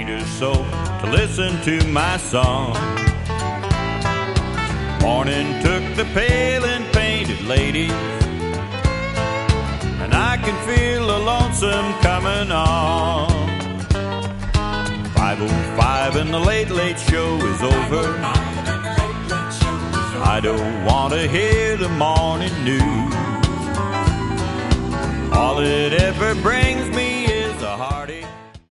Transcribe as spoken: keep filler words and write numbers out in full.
stranger soul to listen to my song. Morning took the pale and painted ladies, and I can feel the lonesome coming on. five oh five and the late late show is over. I don't want to hear the morning news. All it ever brings me is a heartache.